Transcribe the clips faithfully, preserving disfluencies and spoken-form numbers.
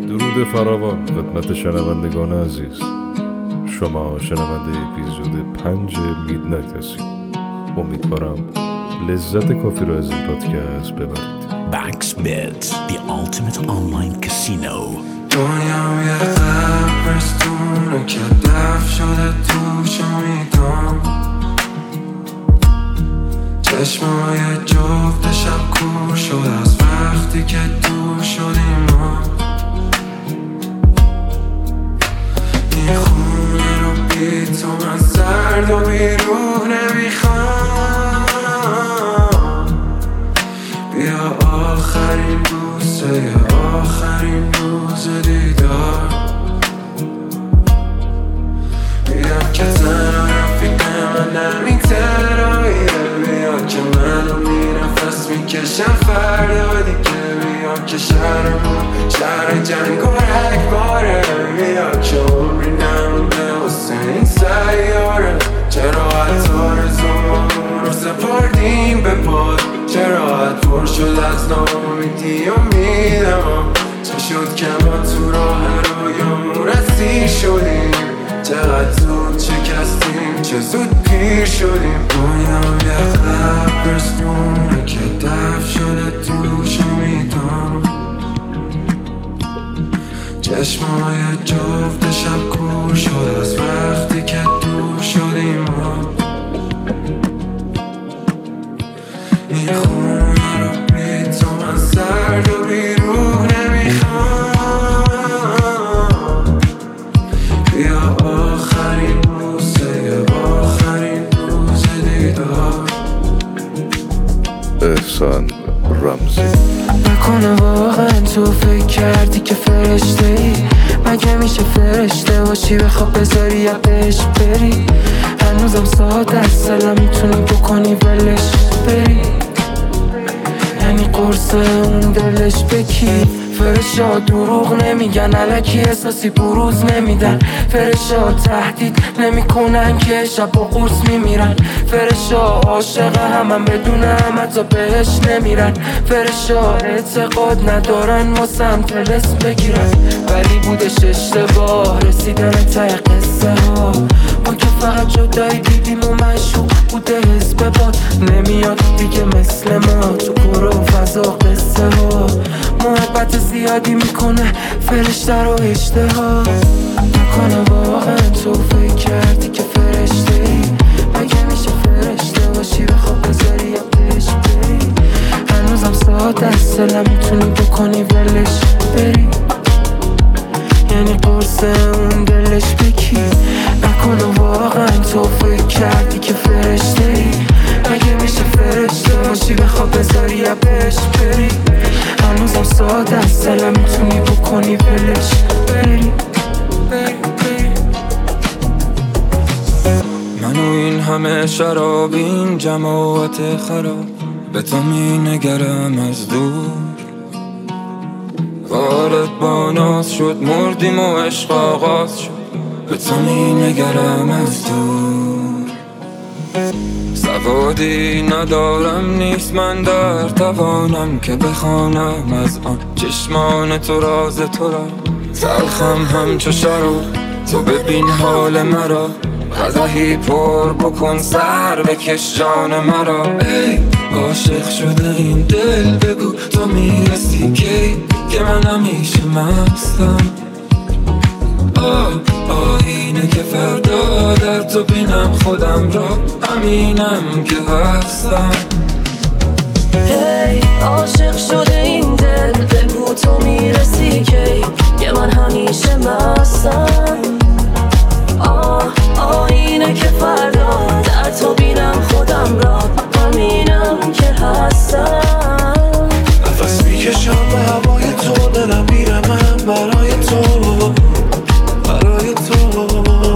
درود فراوان خدمت شنوندگان عزیز. شما شنونده اپیزود پنج میدنایت هستید. امیدوارم لذت کافی رو از این پادکست ببرید. Backsmith, the ultimate online casino. دنیام یه قبرستونه که دفن شده توش امیدام، چشمای جفت شب کور شد از وقتی که دور شدیم ما. این خونه رو بی تو من سرد و بیروح نمیخوام. بیا آخرین بوسه یا آخرین روز دیدار، بیا که تنها رفیق من همین تراییه. بیا که منو می نفس میکشم فردا دیگه. بیا که شهرمون شهر جنگ و رگباره. بیا که عمری نمونده واسه این سیاره. چرا حتی رزوممون رو سپردیم به پاد؟ چرا حد پر شد از ناامیدی و میدم؟ چه شد که ما تو راه رویامون رسید شدیم؟ چقدر زود شکستیم، چه زود پیر شدیم. دنیام یه قبرستونه که دفن شده توش امیدام، چشمای جفت شب کور شد از وقتی که دور شدیم ما. این خونه رو بی تو من سرد و بیروح نمیخوام. بیا آخرین بوسه آخرین روز دیدار. احسان رمزی. نکنه واقعا تو فکر کردی که فرشته ای؟ مگه میشه فرشته باشی بخواب بذاری یا بهش بری؟ هنوزم ساده است دلم میتونی بکنی ولش بری. یعنی قرص اون دلش بکی. فرشا دروغ نمیگن، الکی احساسی بروز نمیدن. فرشا تهدید نمیکنن که شب با قرص میمیرن. فرشا عاشق همم بدون هم حتی بهش نمیرن. فرشا اعتقاد ندارن واسم طلسم بگیرن. ولی بودش اشتباه رسیدن ته قصه ها. ما که فقط جدایی دیدیم و مشوق بوده حزب باد. نمیاد دیگه مثل ما تو کور و فضا قصه ها. محبت زیادی میکنه فرشته رو اشتها. نکنه واقعا تو فکر کردی که فرشته ای؟ مگه میشه فرشته باشی بخواب بذاری یا بهش بری؟ هنوزم ساده است دلم میتونی بکنی ولش بری. یعنی قرص اون دلش بکی. نکنه واقعا تو فکر کردی که فرشته ای؟ مگه میشه فرشته باشی بخواب بذاری یا بهش بری؟ هنوزم ساده است دلم میتونی بکنی ولش بری. من و این همه شراب این جماعت خراب به تو می نگرم از دور. وارد با ناز شد مردیم و عشق آغاز شد به تو می نگرم از دور. سوادی ندارم نیست من در توانم که بخوانم از آن چشمان تو راز تو را. تلخم همچو شراب تو ببین حال مرا. قدحی پر بکن سر بکش جان مرا. ای عاشق شده این دل بگو تو میرسی کی؟ که من همیشه مستم. آه آینه که فردا در تو بینم خودم را. همینم که هستم. هی عاشق شده این دل بگو تو میرسی کی؟ که من همیشه مستم. آه آینه که فردا در تو بینم خودم را. همینم که هستم. نفس میکشم به هوای تو دلم میرم من برای تو برای تو.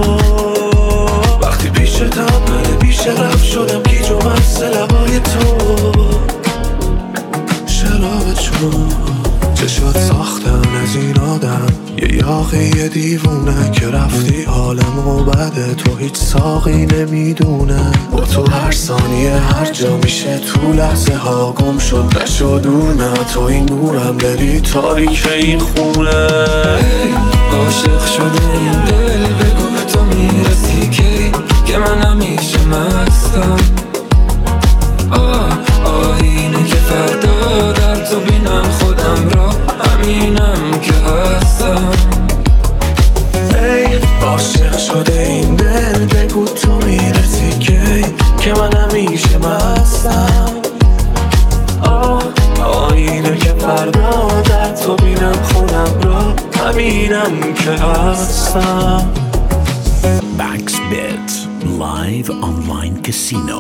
وقتی پیشتم من بیشه رفت شدم گیج و مست لبای تو. شراب چون چشات ساختن از اینا آدم، یه یاقی یه دیوونه که رفتی حالمو بده، تو هیچ ساقی نمیدونه. با تو هر ثانیه هر جا میشه تو لحظه ها گم شد نشد دور، نه تو این نورم بری تاریک این خونه. عاشق شده این دل، بگو تو میرسی کی که من همیشه مستم. آه آینه که فردا در تو بینم خودم را، همینم که هستم. ای عاشق شده این دل، بگو تو میرسی کی که من همیشه مستم. آه آینه که فردا در تو بینم خودم را، همینم که هستم. Baxbet Live Online Casino.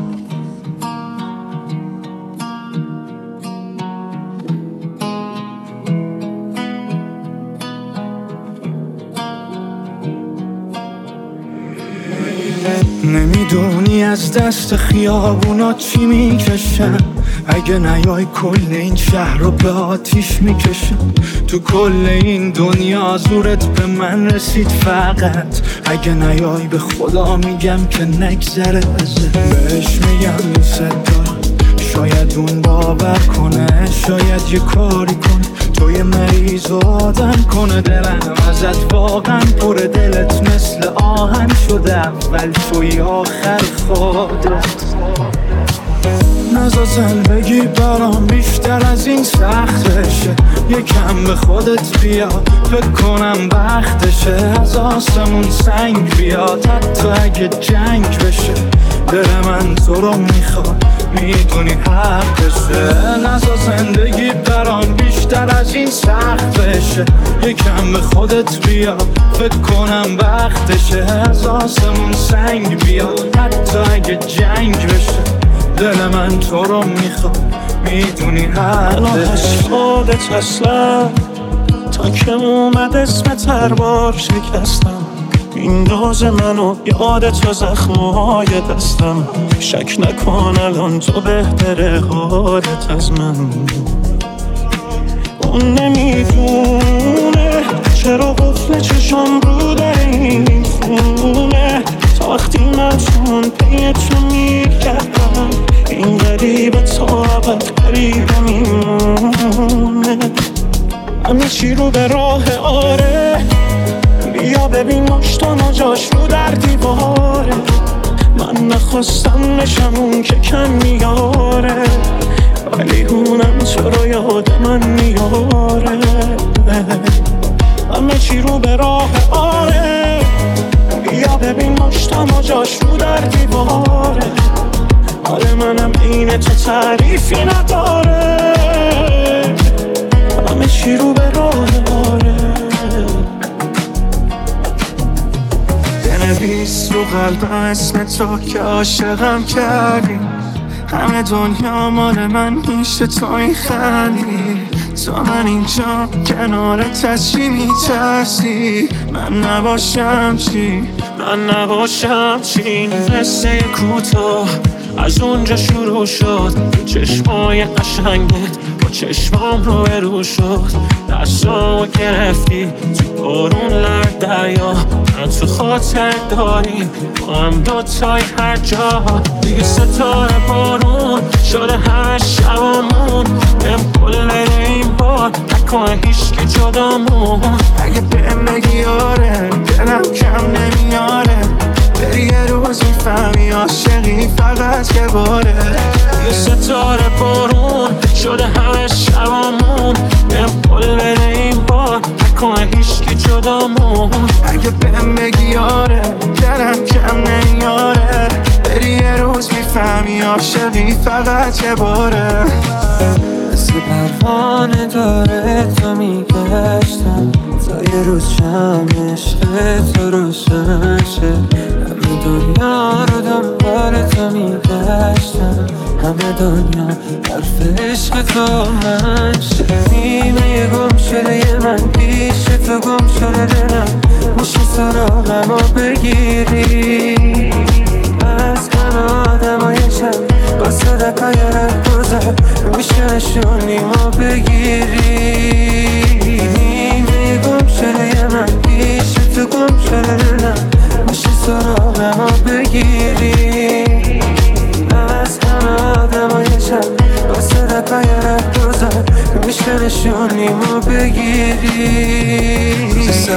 نمیدونی از دست خیابونا چی میکشم، اگه نیای کل این شهر رو به آتیش میکشم. تو کل این دنیا زورت به من رسید فقط، اگه نیای به خدا میگم که نگذره ازت. بهش میگم دوست دارم، شاید اون باور کنه، شاید یه کاری کنه تو یه مریض آدم کنه. دلم ازت واقعا پر، دلت مثل آهن شده، اول توی آخر خودت. نزا زندگی برام بیشتر از این سخت بشه، یکم به خودت بیا، فکر کنم وقتشه از آسمون سنگ بیاد، حتی اگه جنگ بشه. دل من تو رو میخواد، میدونی حقشه. نزا زندگی برام بیشتر از این سخت بشه، یکم به خودت بیا، فکر کنم وقتشه از آسمون سنگ بیاد، حتی اگه جنگ بشه. دل من تو رو میخواد، میدونی حقش. خودت هستم تا که اومد اسمت هر بار شکستم. این راز منو یادت و زخمهای دستم، شک نکن الان تو بهتره حالت از من. اون نمیدونه چرا قفل چشام رو در این خونه، تا وقتی من چون پی تو میگردم، این غریبه تا ابد غریبه میمونه. همه چی رو به راه آره، بیا ببین مشتان و جاش رو در دیواره. من نخواستم بشم اون که کم میاره، ولی اونم تو رو یاد من میاره. همه چی رو به راه آره، بیا ببین مشتام و جاش رو در دیواره. حال منم اینه تو تعریفی نداره، همه چی رو به راه آره. بنویس رو قلبم اسم تو که عاشقم کردی، همه دنیا مال من میشه تو این خندی. تو من اینجا کنارت از چی میترسی، من نباشم چی، من نباشم چی. قصه کوتاه از اونجا شروع شد، چشمای قشنگت با چشمام رو برو شد. دستامو گرفتی تو بارون لرد دریا، من تو خاطر داری با هم دوتای هر جا. دیگه ستاره بارون شده هر شبامون، بهم کل این بار نکنه هیچ که جدامون. اگه بهم بگی آره دلم کم نمیاره، بری یه روز میفهمی عاشقی فقط یه باره. یه ستاره بارون شده همه شبامون، بهم قول بده این بار نکنه هیچ که جدامون. اگه بهم بگی آره دلم کم نمیاره، بری یه روز میفهمی عاشقی فقط یه باره. مثل پروانه داره تو میگشتم، تا یه روز شم عشق تو روشن شه. همه دنیا رو دنبال تو میگشتم، همه دنیا حرف عشق تو من شه. نیمه گم شده یه من پیش تو گم شده دلم، میشه سراغم رو بگیری از همه آدم های شب با صدقای رد گذر، میشه نشونی ما بگیری. نیمه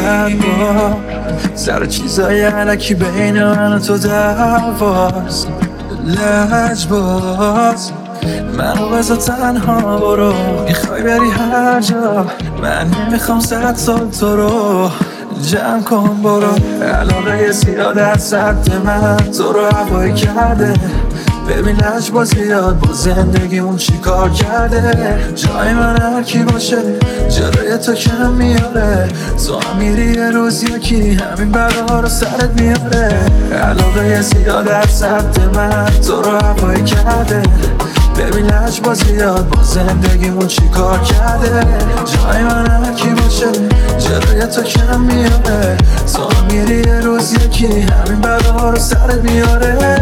صد بار سر چیزای علکی بین من و تو دعواست لجباز منو بذار تنها برو میخوای بری هر جا من نمیخوام صد سال تو رو جمع کن برو علاقه زیاد از سد من تو رو هوایی کرده ببین لجباز زیاد با زندگیمون چی کار کرده جای من هر کی باشه جلوی تو کم میاره تو هم میری یه روز یکی همین بلا رو سرت میاره علاقه زیاد از سد من تو رو هوایی کرده ببین لجباز زیاد با زندگیمون چی کار کرده جای من هر کی باشه جلوی تو کم میاره تو هم میری یه روز یکی همین بلا رو سرت میاره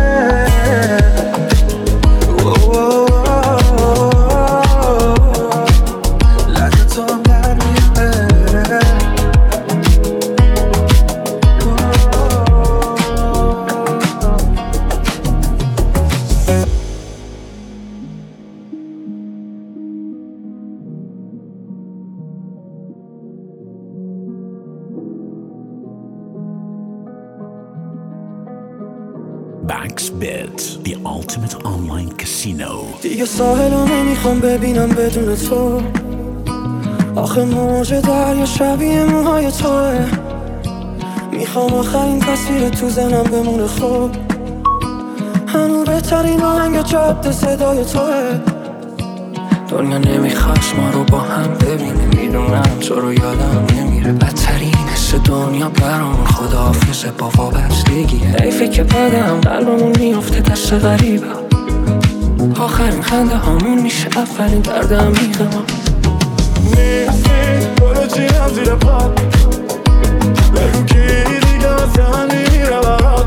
Baxbet, the ultimate online casino. دیگه ساحلو نمیخوام ببینم بدون تو آخه موج دریا شبیه موهای توه میخوام آخرین تصویر تو زنم بمونه خوب هنو بهترین آهنگ جاده صدای توه دنیا نمیخواست ما رو با هم ببینه میدونم تو رو یادم نمیره بدترین حس دنیا برامون خداحافظه با وابستگیه حیفه که بعدم قلبمون میفته دست غریبه آخرین خنده هامون میشه اولین درد عمیق ما نیستی برو چیم زیر پا بگو کی دیگه مثلا میره برات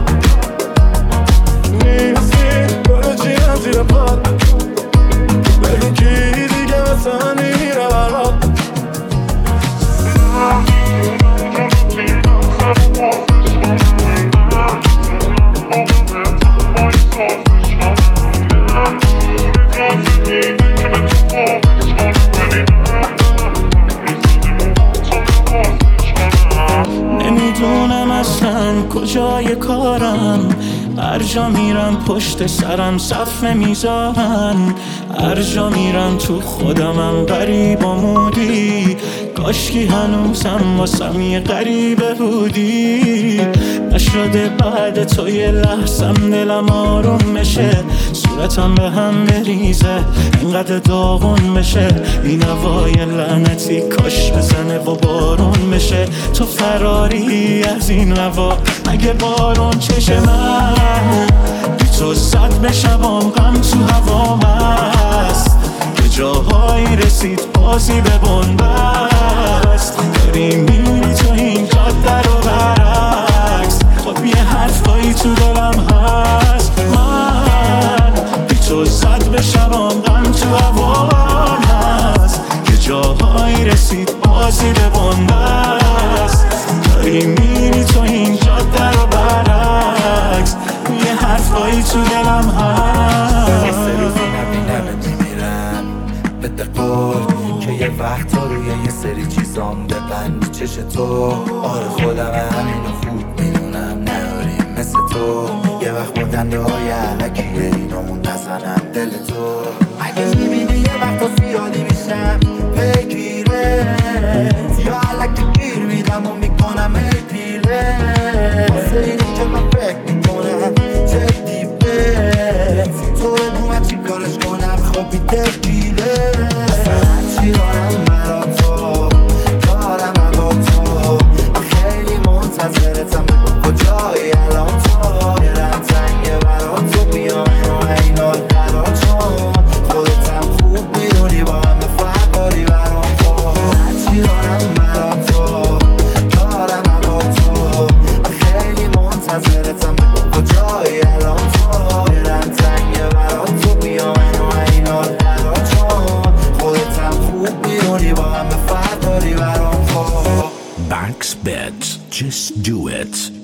نیستی برو چیم زیر پا بگو کی دیگه مثلا میره برات نمیدونم اصلا کجای کارم هر جا میرم پشت سرم صف نمیذارن هر جا میرم تو خودمم غریب آمودی کاشکی هنوزم واسم یه غریبه بودی نشده بعد تو یه لحظم دلم آروم بشه صورتم به هم بریزه اینقدر داغون بشه این هوای لعنتی کاش بزنه و بارون بشه تو فراری از این هوا اگه بارون چشه من بی تو زد به شبام غم تو هوام هست به جاهایی رسید بازی به بنبست داری میری تو این جاده رو برعکس خب یه حرفایی تو دلم هست من بی تو زد به شبام غم تو هوام هست یه جاهایی رسید بازی به بنبست داری میری تو این جاده رو برعکس یه حرفایی تو دلم هست یه سری روزی نبینمت میمیرم بده قول که یه وقت ها روی یه سری چیزام ببندی چش تو آره خودم همینو خوب میدونم نداریم مثل تو یه وقت با دنده های علکی اینامون نزنم دل تو اگه میبینی یه وقت تا زیادی میشم بگیره یا علکی گیر میدم و میکنم ای پیره واسه اینی که من فکر میکنم جدی به تو بگو من چی کارش کنم خوابی دلگیره چی دارم برا تو دارم با تو خیلی منتظرتم بگو کجایی الان تو دلم تنگه برا تو بیام اینو اینا درا چون خودتم خوب میدونی با همه فرقاری برام تو چی دارم برا تو دارم با تو خیلی منتظرتم بگو کجایی الان تو دلم تنگه برا تو بیام اینو اینا درا چون خودتم خوب میدونی با همه فرقاری برام تو Baxbet, just do it.